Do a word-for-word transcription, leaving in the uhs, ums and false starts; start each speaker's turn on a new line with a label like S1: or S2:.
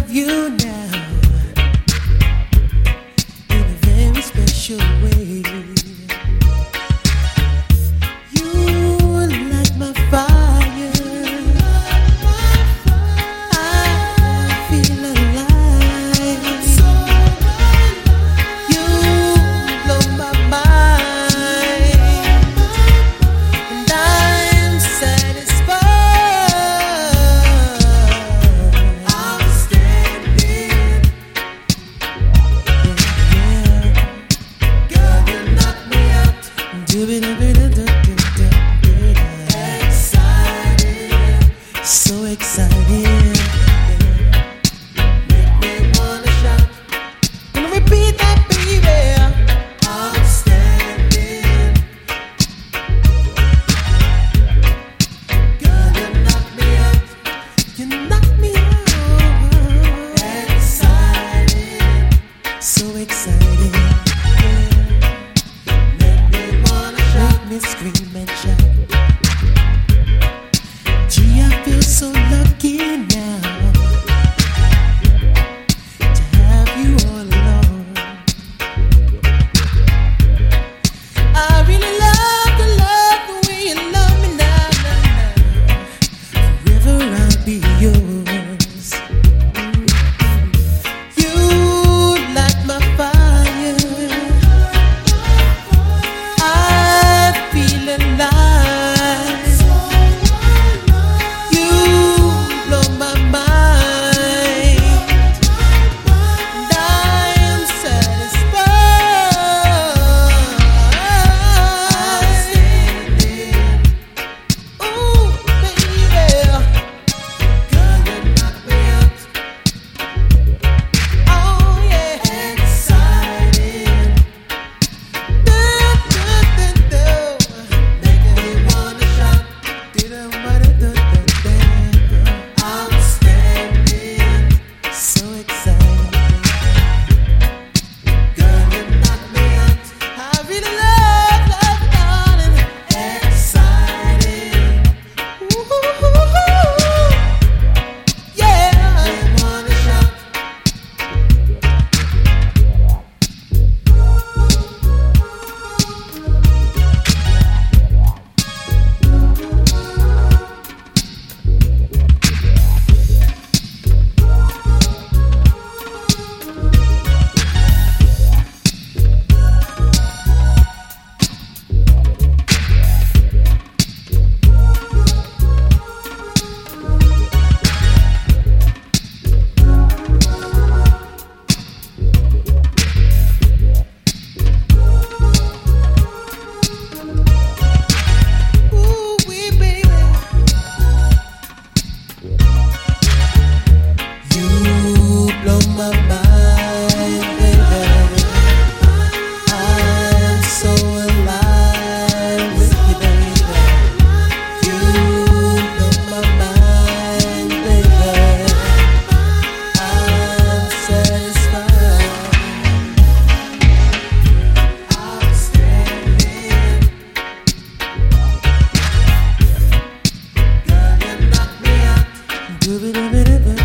S1: love you now in a very special way. You light my fire. I feel alive. You blow my mind, and I'm satisfied. I'm standing. Girl, you knock me out. Do it, do it, do it, do it. Excited, so excited. Make me wanna shout. Gonna repeat that, baby. I'm standing. Girl, you knock me out. You knock me out. Excited, so excited. Make me wanna shout. Make me scream and shout. Gee, I feel so lucky now to have you all along. I really love the love the way you love me now, now, now. Forever I'll be yours. You light my fire. I feel alive. You blow my mind, and I am satisfied. Ooh, baby, girl, you knock me out. Oh yeah, excited. Do, do, do, do. Make me wanna shout. Do, do, do, do, do, do. I'm standing, so excited. Girl, you knock me out. I really love, love, darling. Excited. Ooh, yeah. Make me wanna shout. Ooh, wee, baby. You blow my mind, baby. I'm so alive with you, baby. You blow my mind, baby. I'm satisfied. I'm standing. Girl, you knock me out. Do it, do it, do it.